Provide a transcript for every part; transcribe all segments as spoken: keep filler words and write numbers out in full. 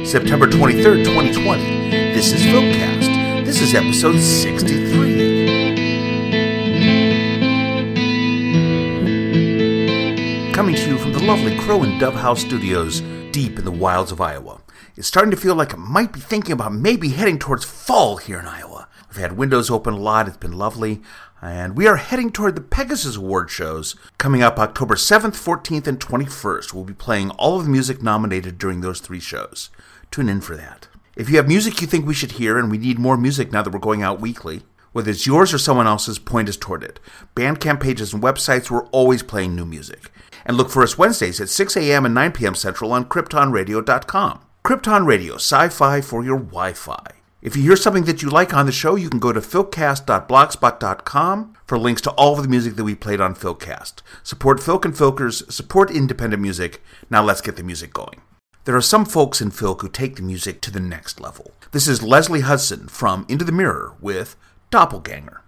September twenty-third, twenty twenty. This is Filmcast. This is episode sixty-three. Coming to you from the lovely Crow and Dove House Studios, deep in the wilds of Iowa. It's starting to feel like I might be thinking about maybe heading towards fall here in Iowa. We've had windows open a lot, it's been lovely, and we are heading toward the Pegasus Award shows coming up October seventh, fourteenth, and twenty-first. We'll be playing all of the music nominated during those three shows. Tune in for that. If you have music you think we should hear, and we need more music now that we're going out weekly, whether it's yours or someone else's, point us toward it. Bandcamp pages and websites, we're always playing new music. And look for us Wednesdays at six a.m. and nine p.m. Central on Krypton Radio dot com. Krypton Radio, sci-fi for your Wi-Fi. If you hear something that you like on the show, you can go to filcast dot blogspot dot com for links to all of the music that we played on Filcast. Support Filk and Filkers, support independent music. Now let's get the music going. There are some folks in Filk who take the music to the next level. This is Leslie Hudson from Into the Mirror with Doppelganger.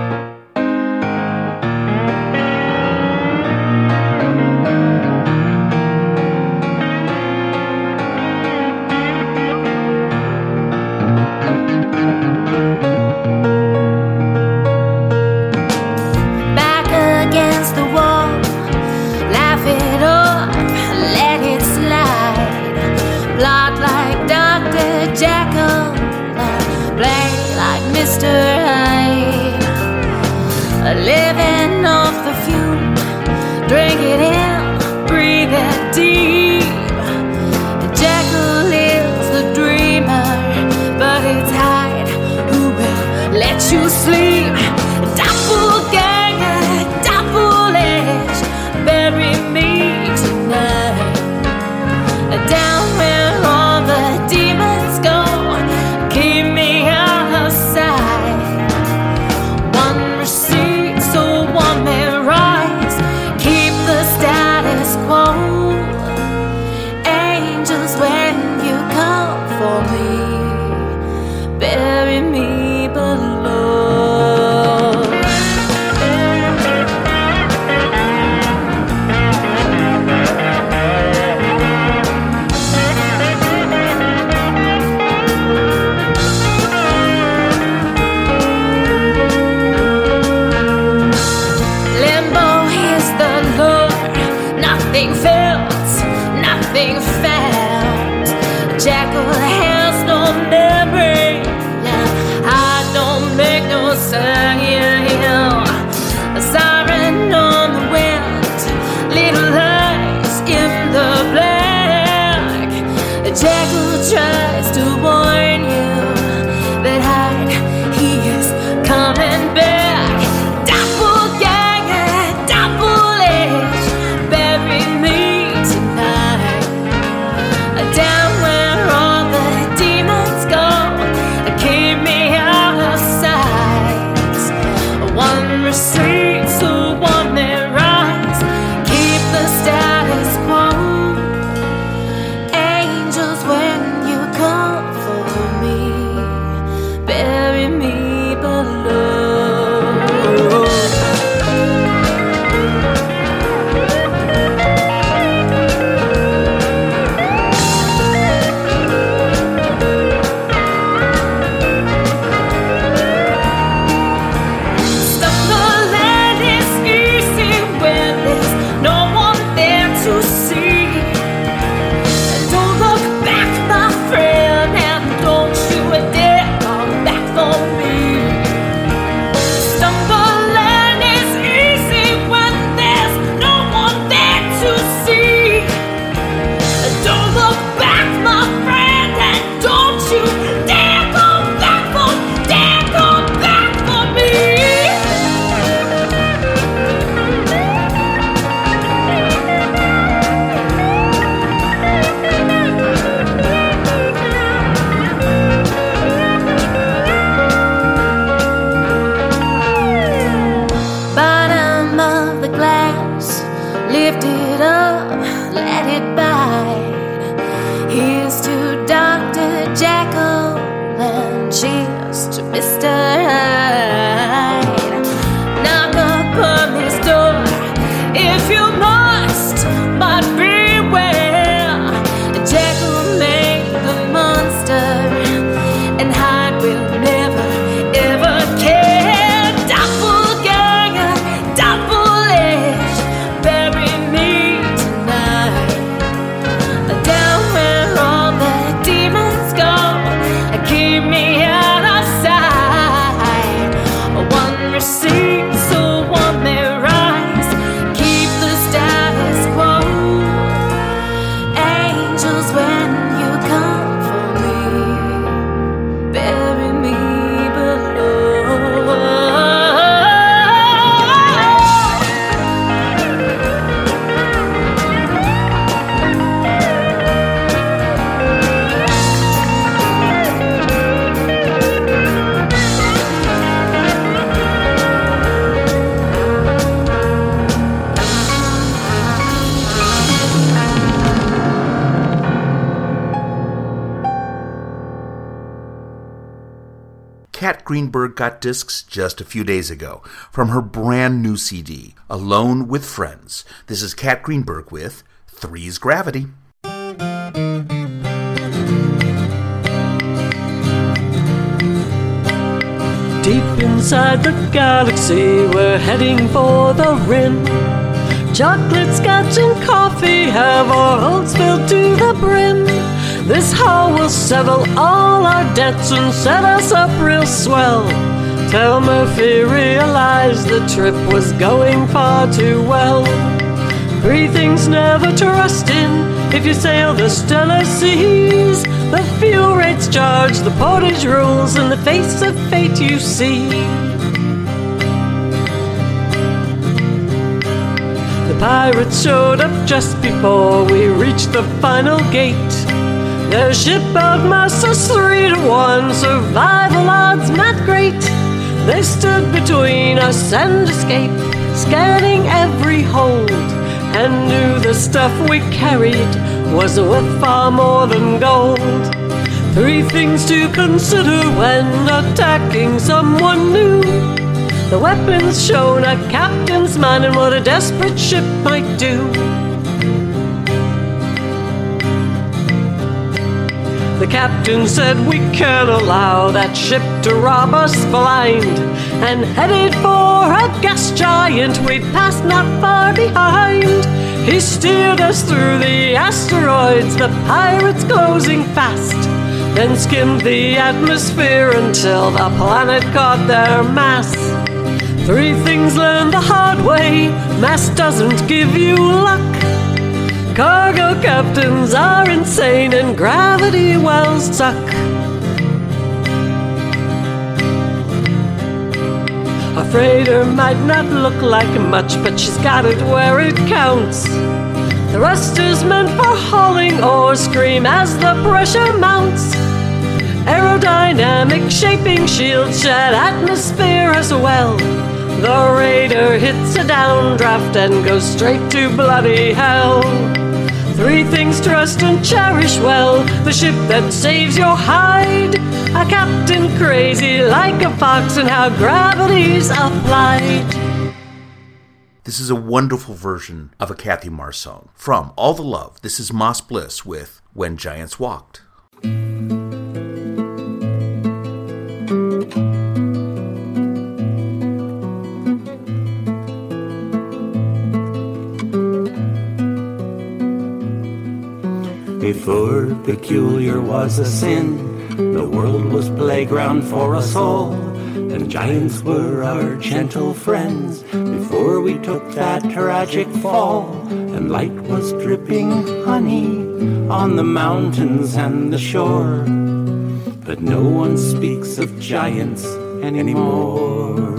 Living off the fume, drink it in, breathe it deep. Jekyll is the dreamer, but it's Hyde who will let you sleep. Doppelganger, double-edged, bury me tonight. Down where all the demons go, keep me out of sight. One receipt, so one may rise, keep the status quo. Angels, when you come for me, bury me below. Nothing felt, nothing found. Jekyll has no memory. I don't make no sound. A siren on the wind, little lights in the black. Jekyll tries to warn you that Hyde, he is coming back. But beware, Jekyll made the Kat Greenberg got discs just a few days ago from her brand new C D, Alone with Friends. This is Kat Greenberg with Three's Gravity. Deep inside the galaxy, we're heading for the rim. Chocolate, scotch, and coffee have our hearts filled to the brim. This haul will settle all our debts and set us up real swell. Till Murphy realized the trip was going far too well. Three things never to rust in if you sail the stellar seas: the fuel rates charged, the portage rules, and the face of fate you see. The pirates showed up just before we reached the final gate. Their shipboard masters three to one, survival odds not great. They stood between us and escape, scanning every hold, and knew the stuff we carried was worth far more than gold. Three things to consider when attacking someone new: the weapons shown, a captain's mind, and what a desperate ship might do. The captain said we can't allow that ship to rob us blind, and headed for a gas giant we'd passed not far behind. He steered us through the asteroids, the pirates closing fast, then skimmed the atmosphere until the planet caught their mass. Three things learned the hard way: mass doesn't give you luck, cargo captains are insane, and gravity wells suck. A freighter might not look like much, but she's got it where it counts. Thrusters meant for hauling ore scream as the pressure mounts. Aerodynamic shaping shields shed atmosphere as well. The raider hits a downdraft and goes straight to bloody hell. Three things trust and cherish well: the ship that saves your hide, a captain crazy like a fox, and how gravity's applied. This is a wonderful version of a Kathy Mars song. From All the Love, this is Moss Bliss with When Giants Walked. Before peculiar was a sin, the world was playground for us all, and giants were our gentle friends. Before we took that tragic fall, and light was dripping honey on the mountains and the shore, but no one speaks of giants anymore.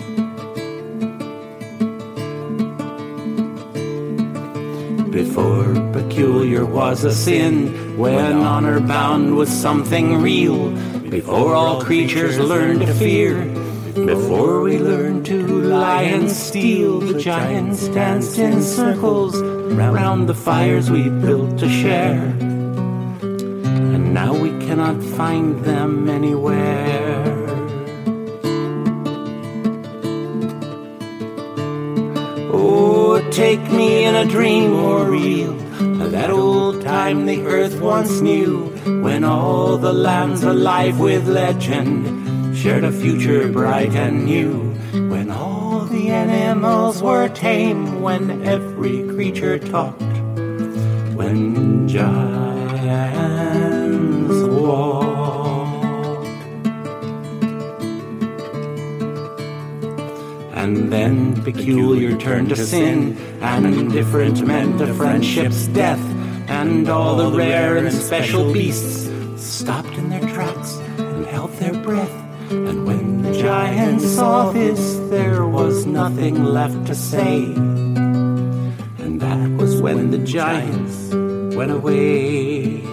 Before peculiar was a sin, when honor bound was something real, before all creatures learned to fear, before we learned to lie and steal, the giants danced in circles round the fires we built to share, and now we cannot find them anywhere. Oh, take me in a dream or real, that old time the earth once knew, when all the lands alive with legend shared a future bright and new, when all the animals were tame, when every creature talked, when giants walked. And then peculiar turned to sin, and indifferent meant a friendship's death, and all the rare and special beasts stopped in their tracks and held their breath. And when the giants saw this, there was nothing left to say, and that was when the giants went away.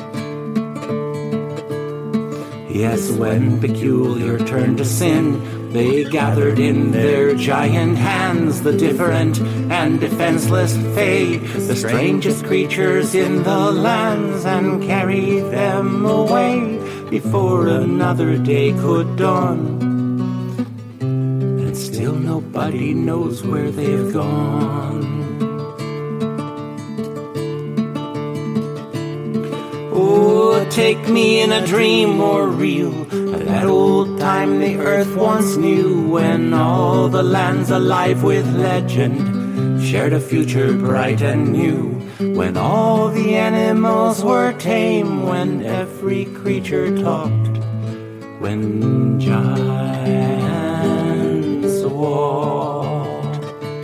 Yes, when peculiar turned to sin, They gathered in their giant hands the different and defenseless fae, the strangest creatures in the lands, and carried them away before another day could dawn. And still nobody knows where they've gone. Oh, take me in a dream or real, that old time the earth once knew, when all the lands alive with legend shared a future bright and new, when all the animals were tame, when every creature talked, when giants walked.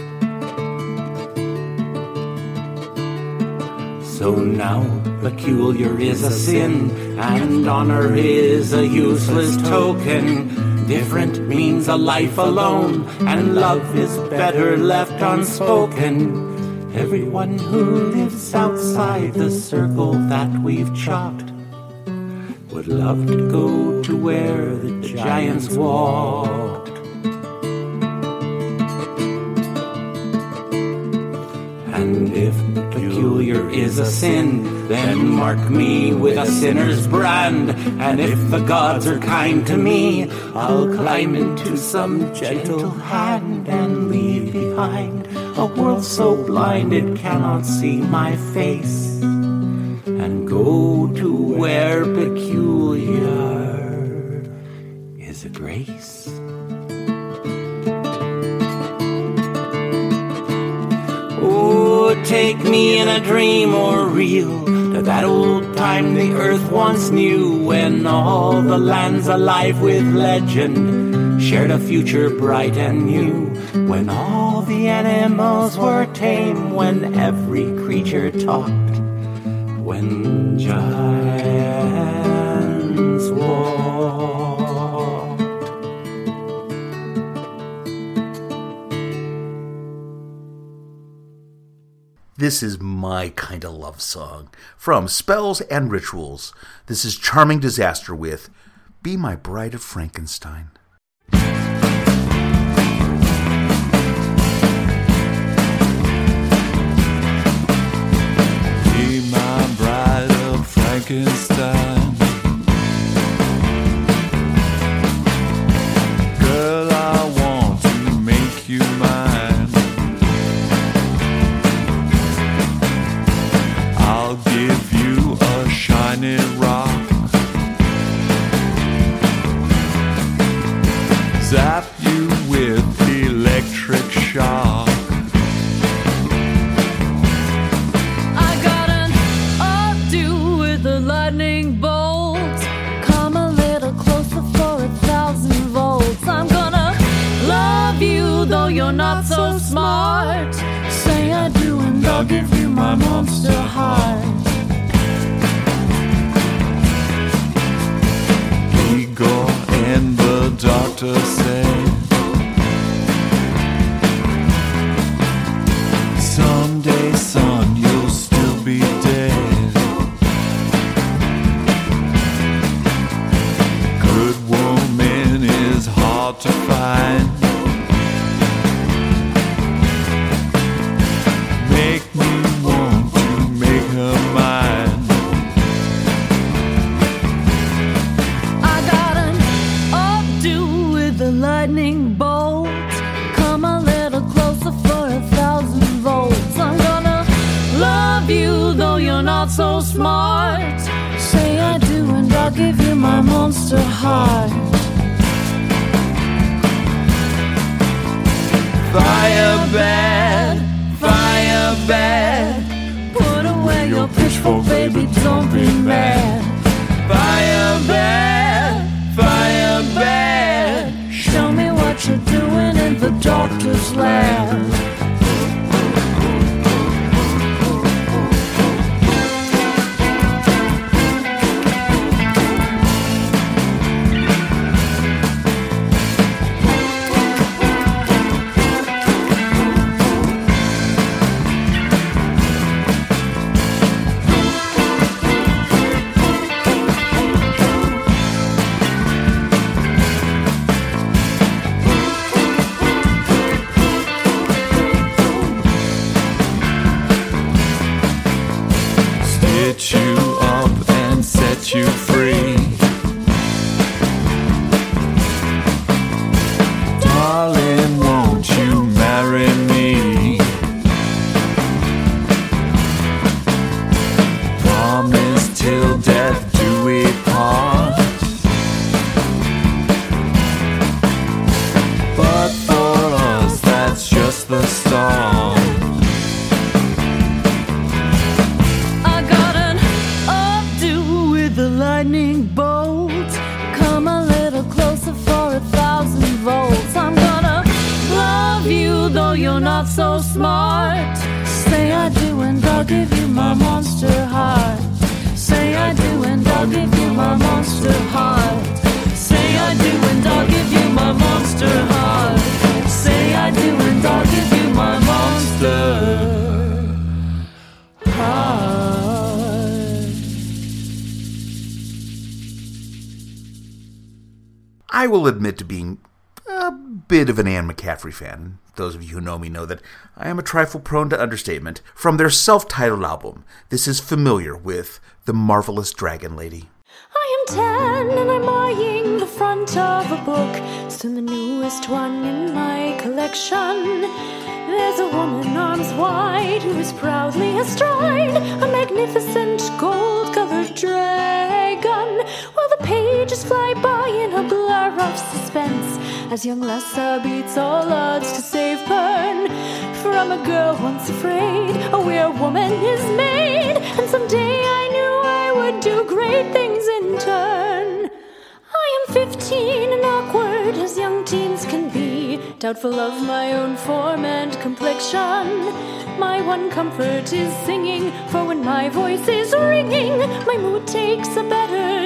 So now peculiar is a sin, and honor is a useless token. Different means a life alone, and love is better left unspoken. Everyone who lives outside the circle that we've chalked would love to go to where the giants walked. And if peculiar is a sin, then mark me with a sinner's brand. And if the gods are kind to me, I'll climb into some gentle hand and leave behind a world so blind it cannot see my face, and go to where peculiar is a grace. Oh, take me in a dream or real, to that old time the earth once knew, when all the lands alive with legend shared a future bright and new, when all the animals were tame, when every creature talked, when giants walked. This is my kind of love song. From Spells and Rituals, this is Charming Disaster with Be My Bride of Frankenstein. Be my bride of Frankenstein. Girl, I want to make you mine. I'll give you a shiny rock, zap you with electric shock. I got an updo with a lightning bolt. Come a little closer for a thousand volts. I'm gonna love you though you're not so smart. Say I do and I'll give you my monster heart. Igor and the doctor say someday, son, you'll still be dead. Good woman is hard to find. Make me want to make her mine. I got an updo with a lightning bolt. Come a little closer for a thousand volts. I'm gonna love you though you're not so smart. Say I do and I'll give you my monster heart. Fire bad, fire bad. Put away your pitchfork, baby, don't be mad. Fire bad, fire bad. Show me what you're doing in the doctor's lab. get you up and set you free. Darling, won't you marry me? Promise till death do we part. But for us, that's just the start. I got an updo with the lightning bolt. Come a little closer for a thousand volts. I'm gonna love you though you're not so smart. Say I do and I'll give you my monster heart. Say I do and I'll give you my monster heart. Say I do and I'll give you my monster heart. Say I do and I'll give you my monster heart. I will admit to being a bit of an Anne McCaffrey fan. Those of you who know me know that I am a trifle prone to understatement. From their self-titled album, this is Familiar with The Marvelous Dragon Lady. I am ten and I'm eyeing the front of a book, still the newest one in my collection. There's a woman arms wide who is proudly astride a magnificent gold-colored dragon, while the pages fly by in a blur of suspense as young Lessa beats all odds to save Pern from a girl once afraid. A werewoman is made, and someday I knew I would do great things in turn. I am fifteen and awkward as young teens can be, doubtful of my own form and complexion. My one comfort is singing, for when my voice is ringing, my mood takes a better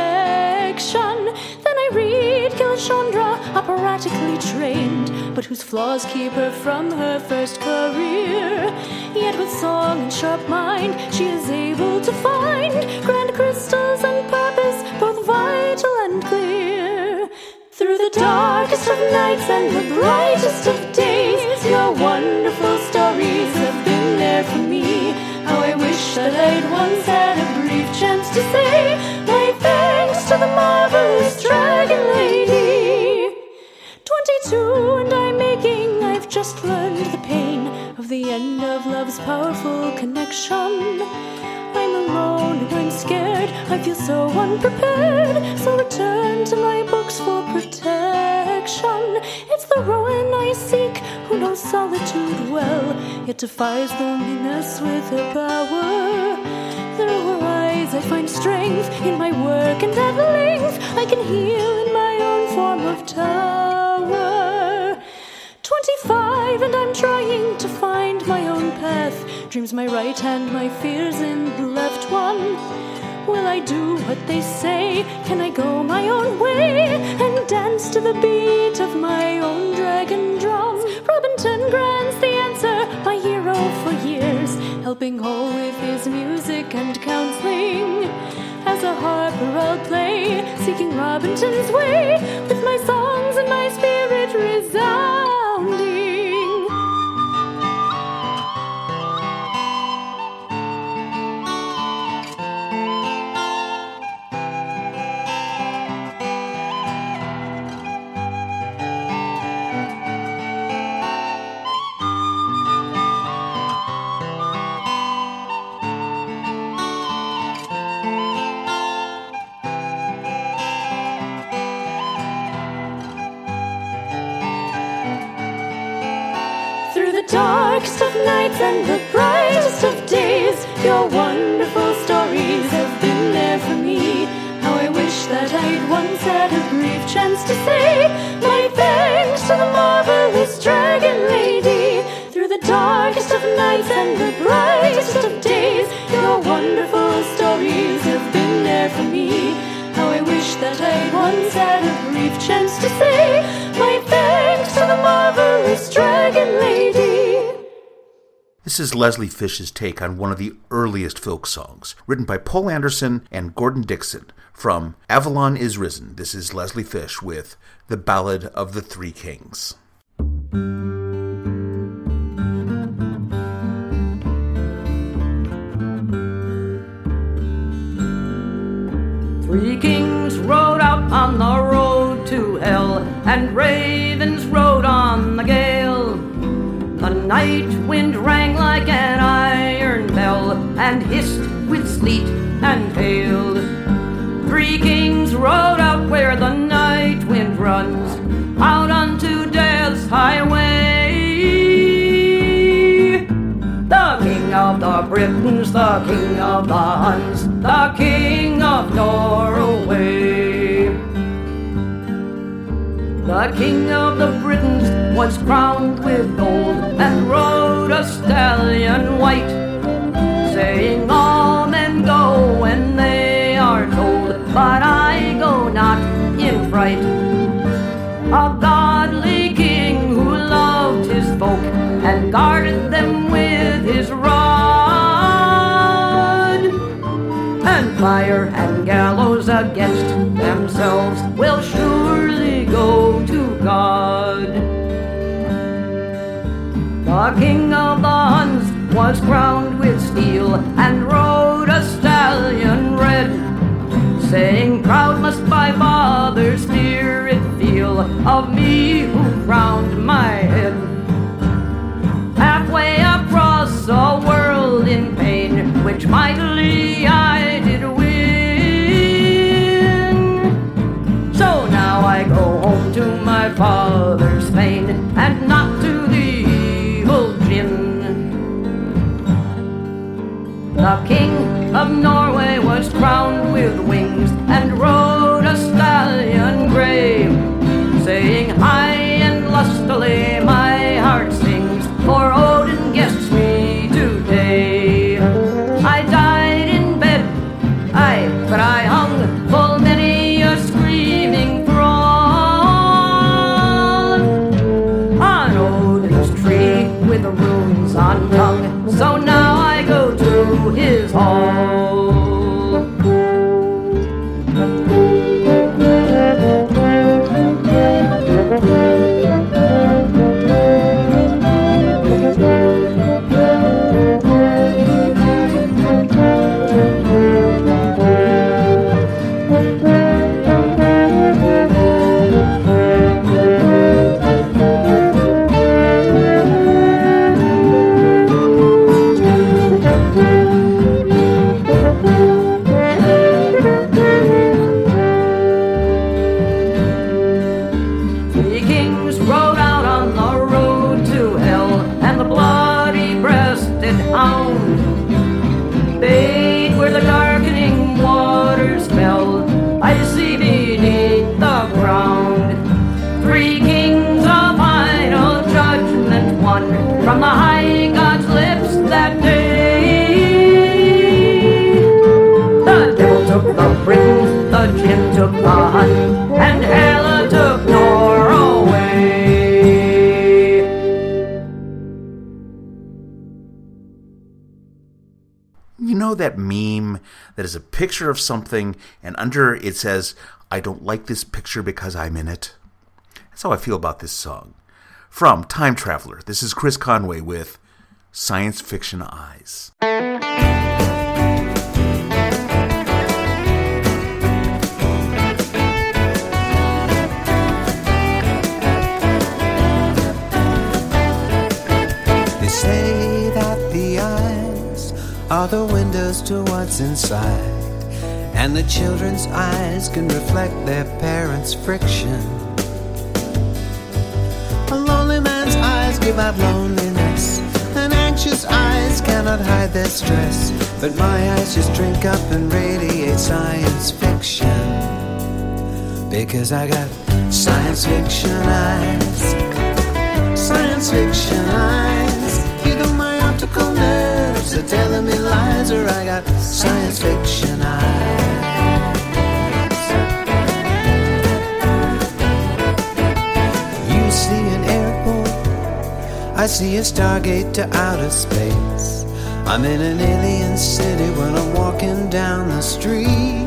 direction. Then I read Kilishandra, operatically trained, but whose flaws keep her from her first career. Yet with song and sharp mind, she is able to find grand crystals and purpose, both vital and clear. Through the darkest of nights and the brightest of days, your wonderful stories have been there for me. How I wish that I'd once had a brief chance to say my thanks to the marvelous Dragon Lady. Twenty-two and I'm making, I've just learned the pain of the end of love's powerful connection. I'm alone and I'm scared, I feel so unprepared, so return to my books for protection. It's the Rowan I seek, who knows solitude well, yet defies loneliness with her power. Through her eyes I find strength in my work, and at length I can heal in my own form of tower. Twenty-five and I'm trying to find my own path, dreams my right hand, my fears in the left one. Will I do what they say? Can I go my own way and dance to the beat of my own dragon drum? Robinson grants the answer, my hero for years, helping Hole with his music and counseling. As a harper I'll play, seeking Robinson's way, with my songs and my spirit resounding. Darkest of nights and the brightest of days, your wonderful stories have been there for me. How I wish that I'd once had a brief chance to say my thanks to the marvelous Dragon Lady. Through the darkest of nights and the brightest of days, your wonderful stories have been there for me. How I wish that I'd once had a brief chance to say my thanks to the marvelous Dragon Lady. This is Leslie Fish's take on one of the earliest folk songs, written by Paul Anderson and Gordon Dixon, from Avalon is Risen. This is Leslie Fish with The Ballad of the Three Kings. Three kings rode out on the road to hell, and ravens rode on the gale. The night wind rang like an iron bell, and hissed with sleet and hail. Three kings rode out where the night wind runs, out unto death's highway. The king of the Britons, the king of the Huns, the king of Norway. The king of the Britons was crowned with gold, and rode a stallion white, saying, all men go when they are told, but I go not in fright. A godly king who loved his folk, and guarded them with his rod. And fire and gallows against themselves will surely go to God. The king of the Huns was crowned with steel, and rode a stallion red, saying, proud must my father's spirit feel of me who crowned my head. Halfway across a world in pain, which mightily I did win. So now I go home to my father's fane, and not to the evil gin. The king of Norway was crowned with wings, and rode a stallion grey, saying, high and lustily my heart sings, for Odin guests me today. I died in bed, aye, but I hung full many a screaming thrall on Odin's tree with the runes on tongue. So now I go to his hall. From the high God's lips that day, the devil took the Briton, the Jinn took the Hun, and Hela took Norway. You know that meme that is a picture of something, and under it says, I don't like this picture because I'm in it? That's how I feel about this song. From Time Traveler, this is Chris Conway with Science Fiction Eyes. They say that the eyes are the windows to what's inside, and the children's eyes can reflect their parents' friction. A lonely man's eyes give out loneliness, and anxious eyes cannot hide their stress. But my eyes just drink up and radiate science fiction, because I got science fiction eyes. Science fiction eyes. Either my optical nerves are telling me lies, or I got science fiction eyes. You see an airport, I see a stargate to outer space. I'm in an alien city when I'm walking down the street.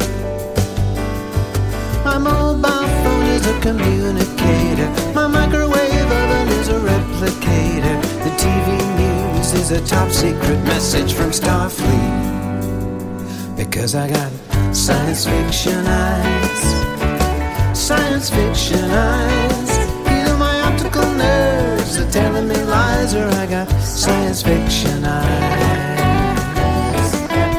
My mobile phone is a communicator, my microwave oven is a replicator, the T V news is a top secret message from Starfleet, because I got science fiction eyes, science fiction eyes. Either my optical nerves are telling me lies, or I got science fiction eyes.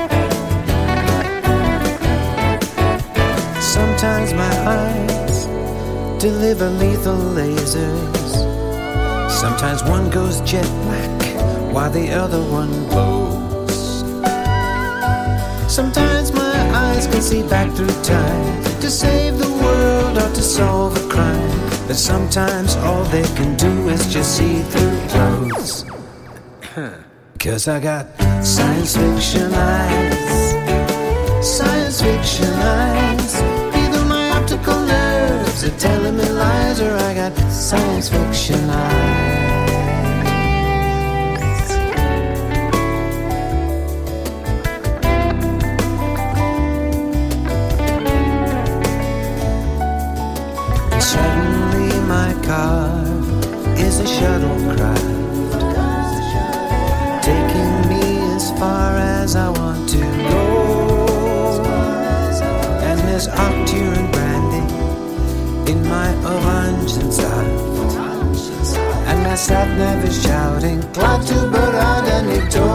Sometimes my eyes deliver lethal lasers. Sometimes one goes jet black while the other one glows. Sometimes my eyes can see back through time to save the world or to solve a crime. But sometimes all they can do is just see through clothes. Cause I got science fiction eyes, science fiction eyes. Either my optical nerves are telling me lies, or I got science fiction eyes. Suddenly my car is a shuttlecraft, taking me as far as I want to go. And there's Octier and brandy in my Orangensaft, and my sat-nav is shouting, "Glad to berad and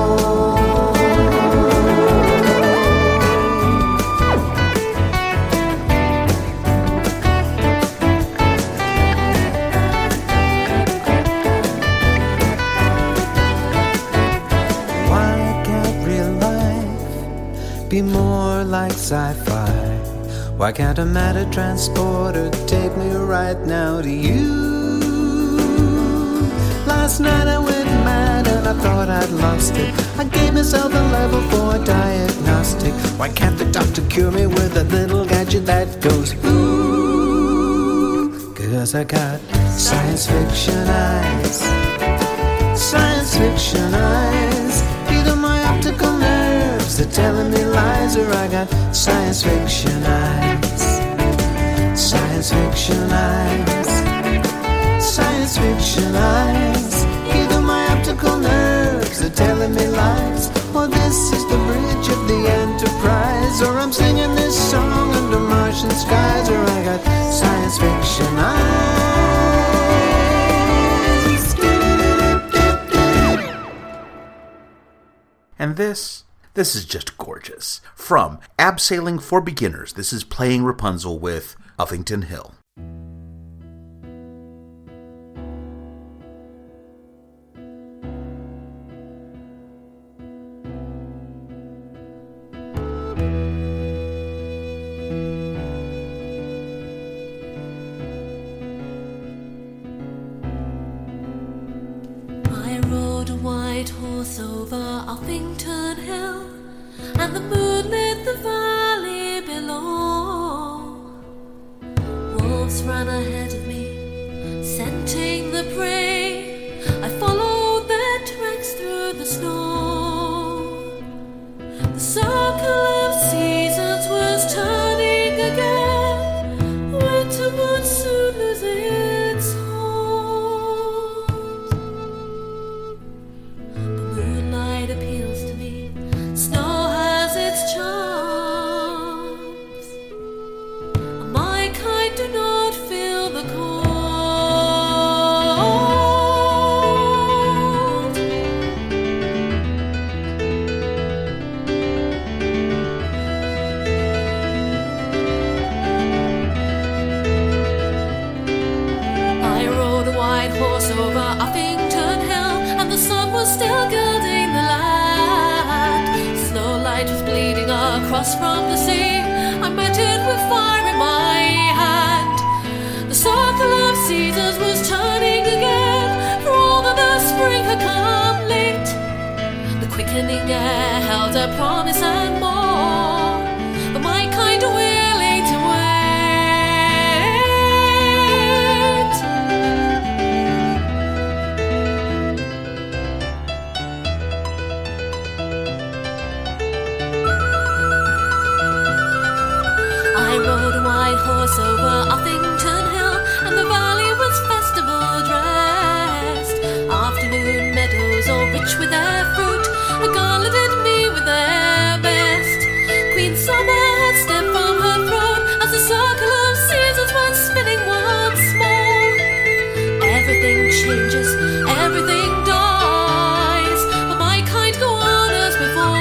be more like sci-fi? Why can't a matter transporter take me right now to you? Last night I went mad and I thought I'd lost it. I gave myself a level four diagnostic. Why can't the doctor cure me with a little gadget that goes ooh? Cause I got science fiction eyes, science fiction eyes. Either my optical nerves are telling me lies, or I got science fiction eyes, science fiction eyes, science fiction eyes. Either my optical nerves are telling me lies, or this is the bridge of the Enterprise, or I'm singing this song under Martian skies, or I got science fiction eyes. And this, this is just gorgeous. From Abseiling for Beginners, this is Playing Rapunzel with Uffington Hill. Over Uffington Hill, and the moon lit the valley below. Wolves ran ahead of me, scenting the prey. I followed their tracks through the snow. The circle of seasons was turning again. Winter would soon lose its hold. Appeals to me. Snow has its charms. My kind do not feel the cold. I rode a white horse over Uffington Hill, and the sun was still gilding the land. Snow light was bleeding across from the sea. I met it with fire in my hand. The circle of seasons was turning again, for all that the spring had come late. The quickening air held a promise and more, but my kind are willing to wait. I rode a white horse over Uffington Hill, and the valley was festival dressed. Afternoon meadows all rich with their fruit garlanded me with their best. changes, everything dies, but my kind go on as before.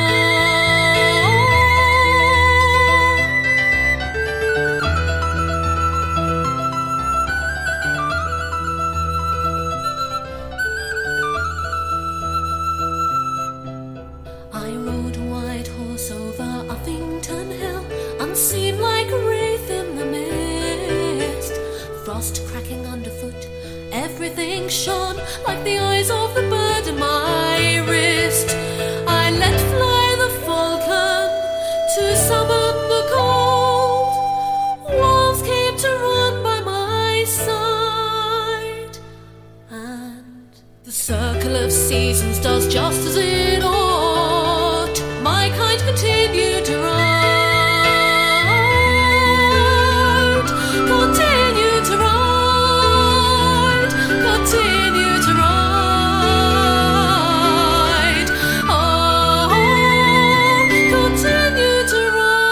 I rode a white horse over Uffington Hill, unseen like a wraith in the mist. Frost cracking underfoot, everything shone like the eyes of the bird in my wrist. I let fly the falcon to summon the cold. Wolves came to run by my side, and the circle of seasons does just as it ought. My kind continue to ride, continue to ride, continue to ride, oh, continue to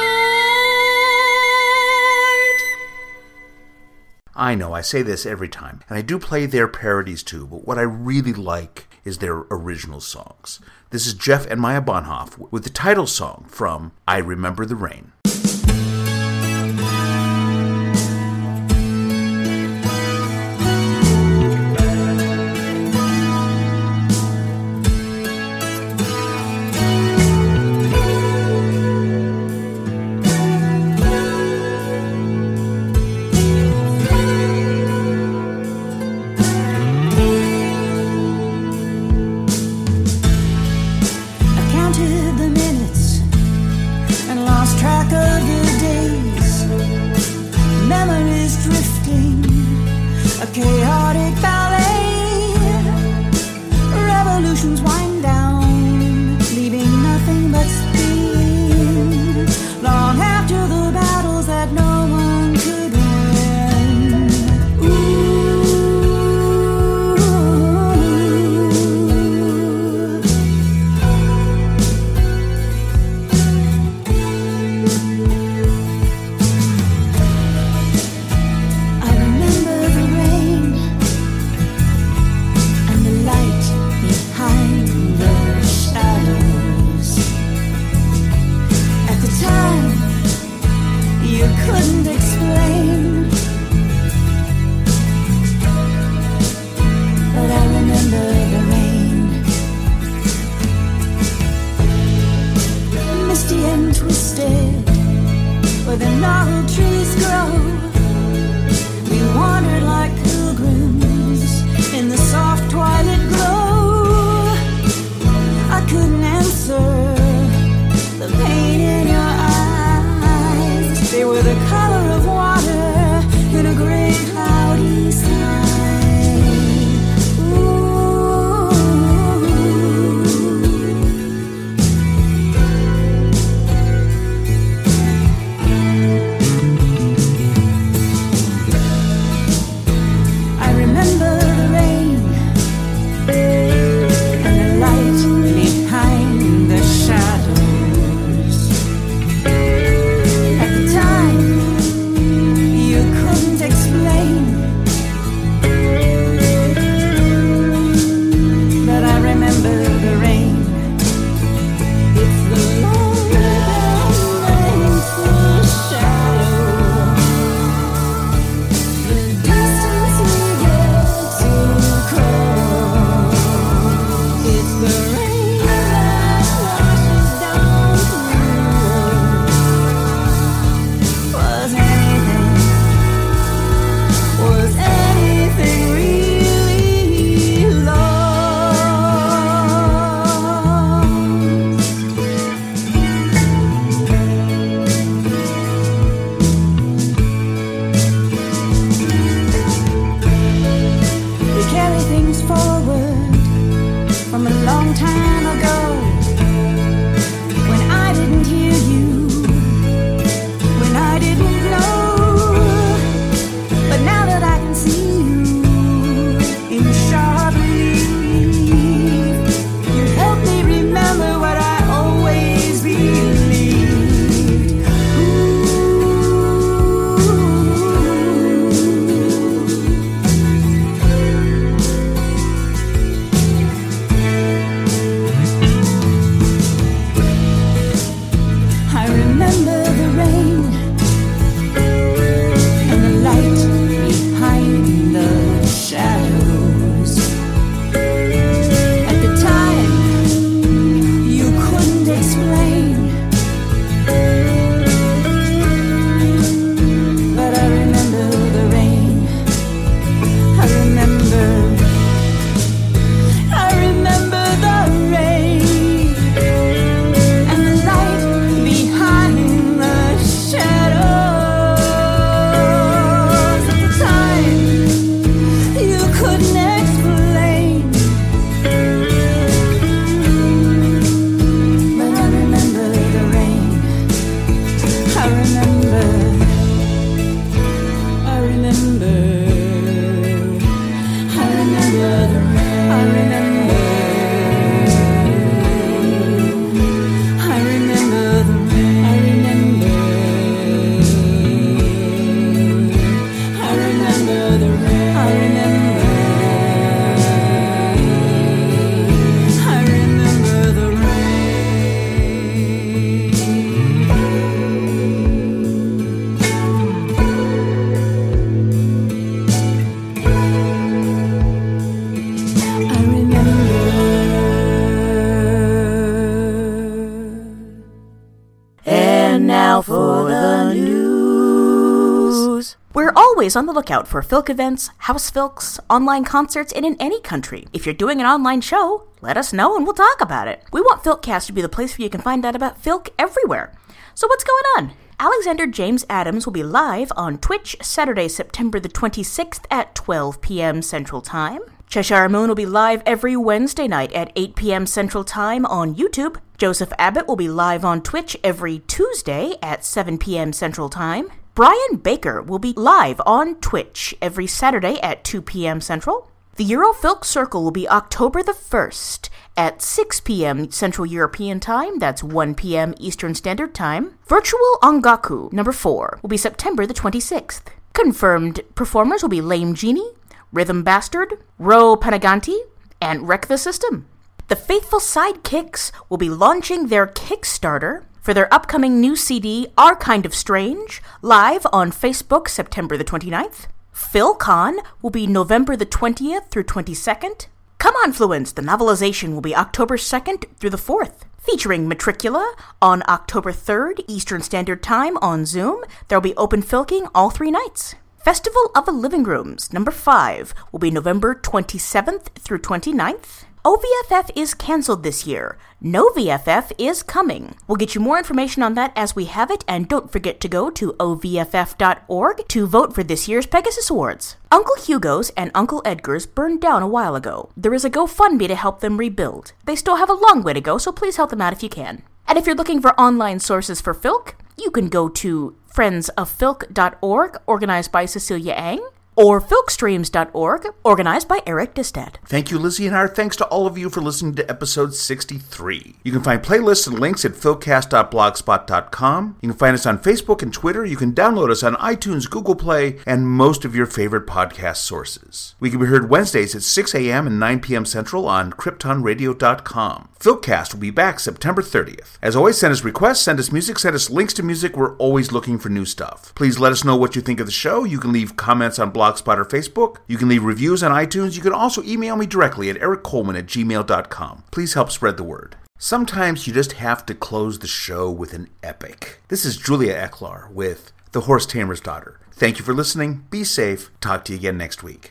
ride. I know, I say this every time, and I do play their parodies too, but what I really like is their original songs. This is Jeff and Maya Bonhoff with the title song from I Remember the Rain. Chaotic ballet, revolutions wind down, leaving nothing but steam. Long after the battles that no one could win. I remember the rain and the light behind the shadows. At the time, you couldn't explain, but I remember the rain, misty and twisted, where the gnarled trees grow. We wandered like pilgrims in the soft twilight glow. I couldn't answer the pain in your eyes. They were the color of water in a gray, cloudy sky. Ooh. now for the news. We're always on the lookout for Filk events, house Filks, online concerts, and in any country. If you're doing an online show, let us know and we'll talk about it. We want Filkcast to be the place where you can find out about Filk everywhere. So what's going on? Alexander James Adams will be live on Twitch Saturday, September the twenty-sixth at twelve p.m. Central Time. Cheshire Moon will be live every Wednesday night at eight p.m. Central Time on YouTube. Joseph Abbott will be live on Twitch every Tuesday at seven p.m. Central Time. Brian Baker will be live on Twitch every Saturday at two p.m. Central. The Eurofilk Circle will be October the first at six p.m. Central European Time, that's one p.m. Eastern Standard Time. Virtual Ongaku number four will be September the twenty-sixth. Confirmed performers will be Lame Genie, Rhythm Bastard, Ro Panaganti, and Wreck the System. The Faithful Sidekicks will be launching their Kickstarter for their upcoming new C D, Our Kind of Strange, live on Facebook September the twenty-ninth. PhilCon will be November the twentieth through twenty-second. Come On Fluence, the novelization, will be October second through the fourth. Featuring Matricula on October third, Eastern Standard Time on Zoom. There'll be open filking all three nights. Festival of the Living Rooms, number five, will be November twenty-seventh through twenty-ninth. O V F F is canceled this year. No V F F is coming. We'll get you more information on that as we have it, and don't forget to go to O V F F dot org to vote for this year's Pegasus Awards. Uncle Hugo's and Uncle Edgar's burned down a while ago. There is a GoFundMe to help them rebuild. They still have a long way to go, so please help them out if you can. And if you're looking for online sources for Filk, you can go to friends of filk dot org, organized by Cecilia Ang, or filkstreams dot org, organized by Eric Distad. Thank you, Lizzie, and our thanks to all of you for listening to episode sixty-three. You can find playlists and links at filkcast dot blogspot dot com. You can find us on Facebook and Twitter. You can download us on iTunes, Google Play, and most of your favorite podcast sources. We can be heard Wednesdays at six a.m. and nine p.m. Central on krypton radio dot com. Filkcast will be back September thirtieth. As always, send us requests, send us music, send us links to music. We're always looking for new stuff. Please let us know what you think of the show. You can leave comments on Blogspot or Facebook. You can leave reviews on iTunes. You can also email me directly at eric coleman at gmail dot com. Please help spread the word. Sometimes you just have to close the show with an epic. This is Julia Ecklar with The Horse Tamer's Daughter. Thank you for listening. Be safe. Talk to you again next week.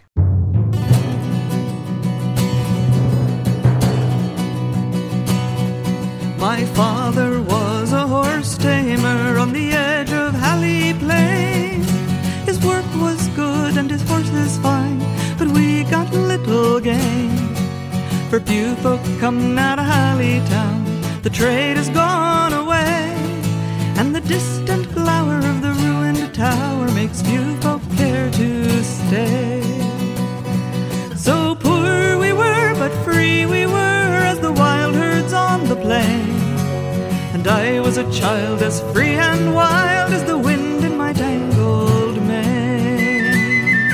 My father was a horse tamer on the edge of Halley Plain. His work was good and his horses fine, but we got little gain. For few folk come out of Halley Town, the trade has gone away, and the distant glower of the ruined tower makes few folk care to stay. So poor we were, but free we were, as the wild herds on the plain. And I was a child as free and wild as the wind in my tangled mane.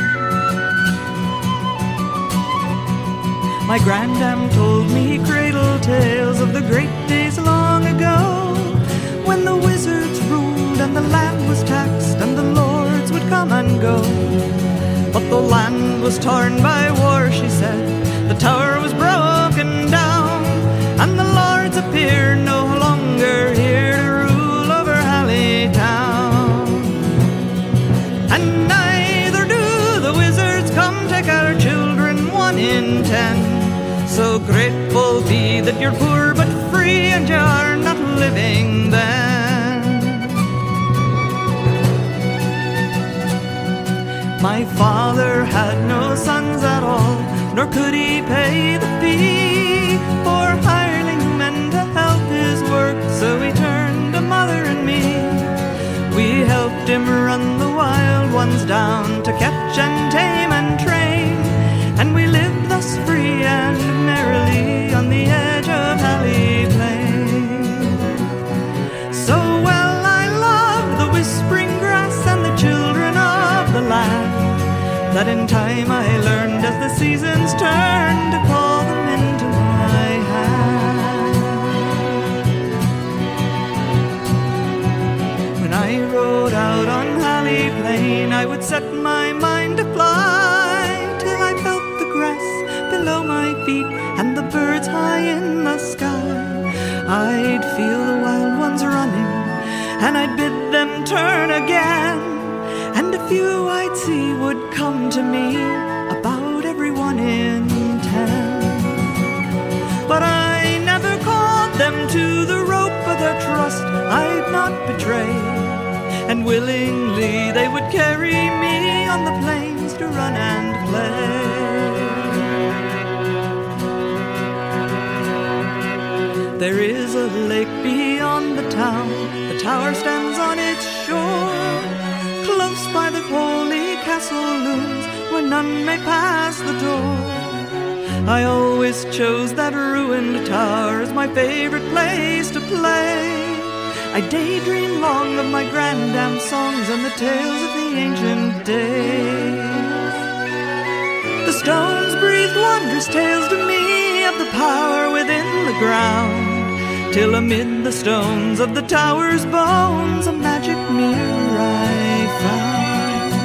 My grandam told me cradle tales of the great days long ago, when the wizards ruled and the land was taxed and the lords would come and go. But the land was torn by war, she said, the tower was broken down, and the lords appear no longer here to rule over Halley Town. And neither do the wizards come take our children, one in ten. So grateful be that you're poor but free, and you're not living then. My father had no sons at all, nor could he pay the fee for hireling men to help his work, so he turned to mother and me. We helped him run the wild ones down to catch and tame and train, and we lived thus free and merrily on the edge of Halley Plain. So well I loved the whispering grass and the children of the land, that in time I learned as the seasons turned to call them into my hand. When I rode out on Halley Plain, I would set my mind to fly till I felt the grass below my feet and the birds high in the sky. I'd feel the wild ones running, and I'd bid and turn again, and a few I'd see would come to me, about every one in ten. But I never caught them to the rope of their trust I'd not betray, and willingly they would carry me on the plains to run and play. There is a lake beyond the town, the tower stands on its shore. Close by the holy castle looms, where none may pass the door. I always chose that ruined tower as my favorite place to play. I daydream long of my grandam songs and the tales of the ancient days. The stones breathed wondrous tales to me of the power within the ground, till amid the stones of the tower's bones a magic mirror I found.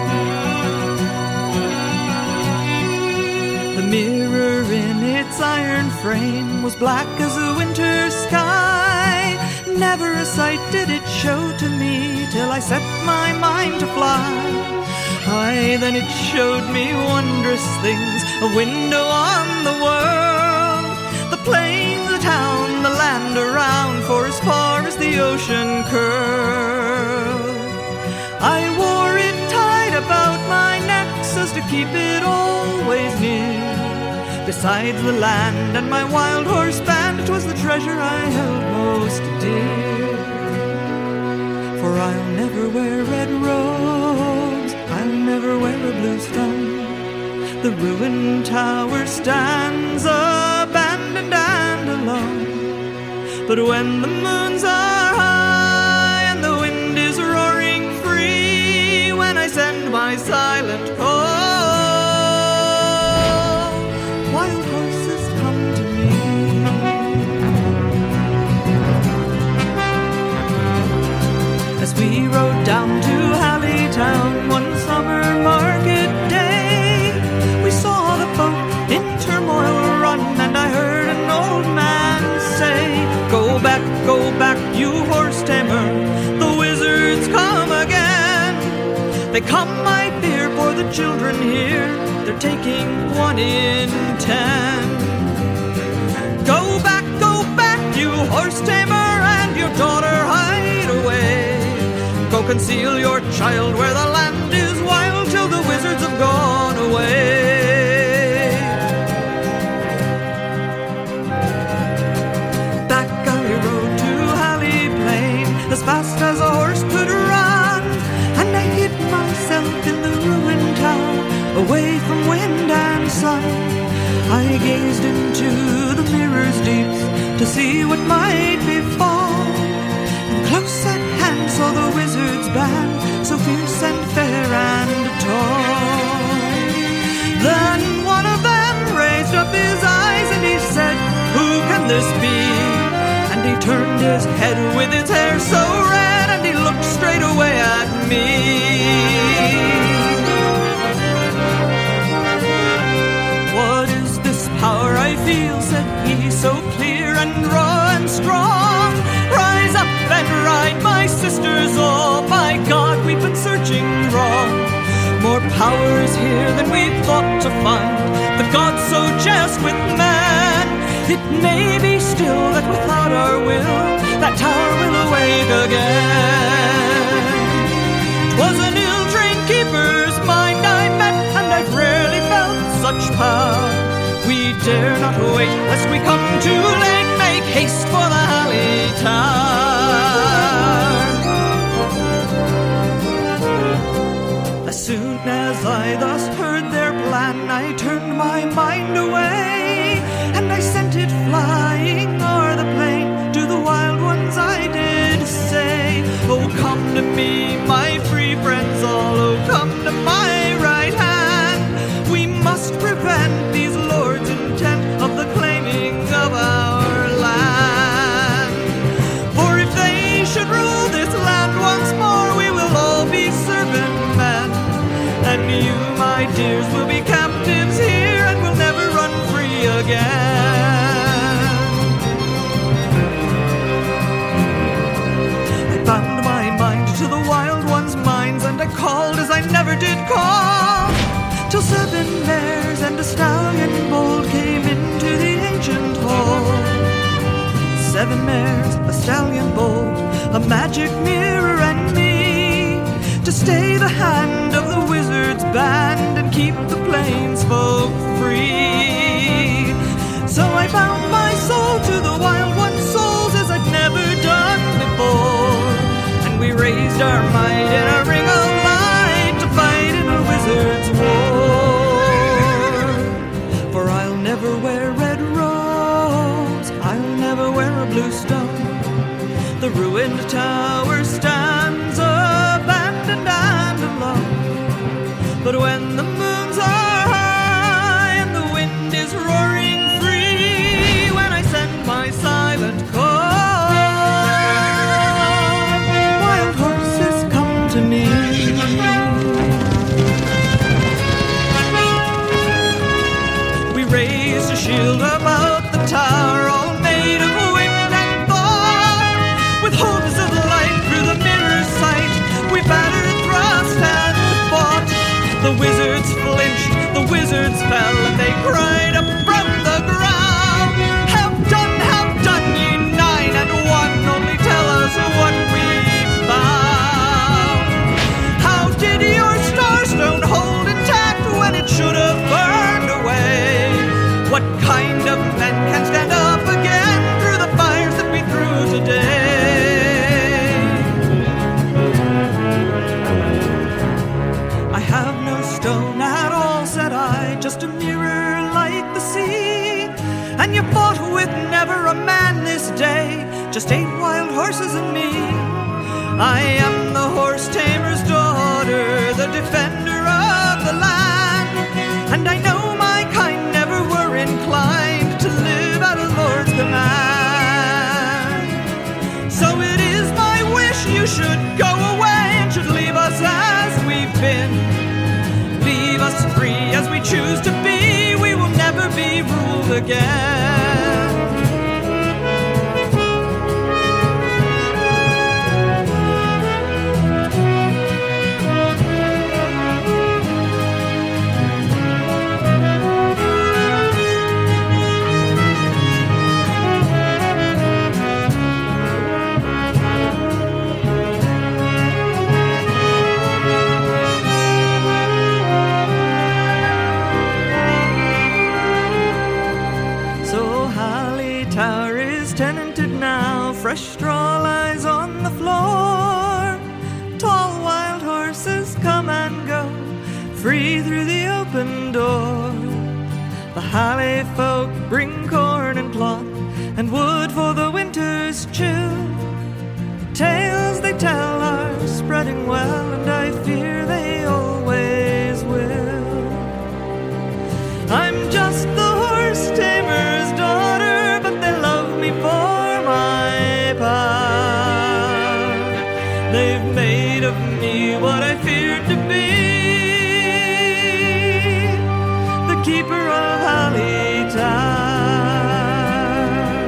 The mirror in its iron frame was black as a winter sky. Never a sight did it show to me till I set my mind to fly. Aye, then it showed me wondrous things, a window on the world, the plains, the town, the land around, for as far as the ocean curled. I wore it tight about my neck so as to keep it always near. Besides the land and my wild horse band, it was the treasure I held most dear. For I'll never wear red robes, I'll never wear a blue stone. The ruined tower stands abandoned and alone. But when the moons are high and the wind is roaring free, when I send my silent call, wild horses come to me. As we rode down to Hallitown one summer market day, we saw the folk in turmoil run, and I heard an old man say, "Go back, go back, you horse tamer, the wizards come again. They come, I fear, for the children here, they're taking one in ten. Go back, go back, you horse tamer, and your daughter hide away. Go conceal your child where the land is wild till the wizards have gone away." Back I rode to Halley Plain as fast as a horse could run, and I hid myself in the ruined town, away from wind and sun. I gazed into the mirror's deeps to see what might befall, and close at hand saw the wizard's band, so fierce and fair and tall. Then one of them raised up his eyes and he said, "Who can this be?" And he turned his head with his hair so red, and he looked straight away at me. "What is this power I feel?" said he, "so clear and raw and strong? Rise up and ride, my sisters all. By God, we've been searching wrong. More power is here than we thought to find. The gods so just with man. It may be still that without our will, that tower will awake again. 'Twas an ill-trained keeper's mind I met, and I've rarely felt such power. We dare not wait, lest we come too late. Make haste for the Halley Tower." As soon as I thus heard their plan, I turned my mind away, and I sent it flying o'er the plain. To the wild ones I did say, "Oh, come to me, my free friends all. Oh, come to my right hand. We must prevent these lords' intent of the claiming of our land." a stallion bold came into the ancient hall. Seven mares, a stallion bold, a magic mirror and me, to stay the hand of the wizard's band and keep the plains folk free. So I bound my soul to the wild one souls as I'd never done before, and we raised our might in a ring of light to fight in a wizard's war. For I'll never wear red robes, I'll never wear a blue stone. The ruined tower stands abandoned and alone. But when the moons are high and the wind is roaring free, when I send my silent call, wild horses come to me. We raised a shield about the tower, all made of wind and thought, with hooves of light through the mirror's sight. We battered, thrust, and fought. The wizards flinched, the wizards fell, and they cried up from the ground, have done, have done, ye nine and one, only tell us what we found. How did your starstone hold intact when it should have burned away? What kind of men can stand up again through the fires that we threw today? I have no stone at all, said I, just a mirror like the sea. And you fought with never a man this day, just eight wild horses and me. I am the horse tamer's daughter, the defender of the land, and I know my kind never were inclined to live at a lord's command. So it is my wish you should go away and should leave us as we've been. Leave us free as we choose to be, we will never be ruled again. Fresh straw lies on the floor. Tall wild horses come and go, free through the open door. The Halley folk bring corn and cloth and wood for the winter's chill. Tales they tell are spreading well, and I fear they always will. I'm just the horse tamer's daughter, but they love me for they've made of me what I feared to be, the keeper of Halley Tower.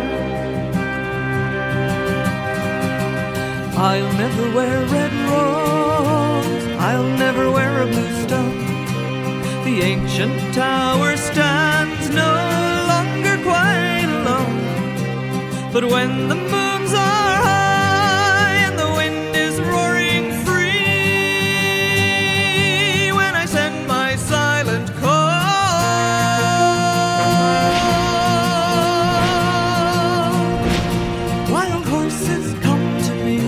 I'll never wear red rose, I'll never wear a blue stone. The ancient tower stands no longer quite alone. But when the moons are high and the wind is roaring free, when I send my silent call, wild horses come to me.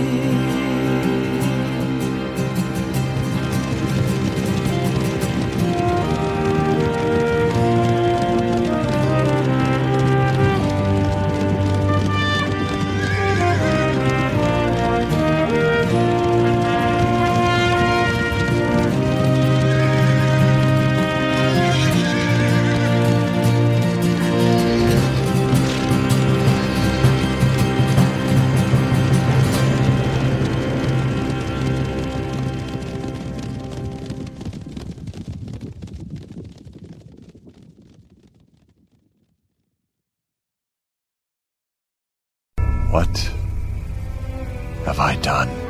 What have I done?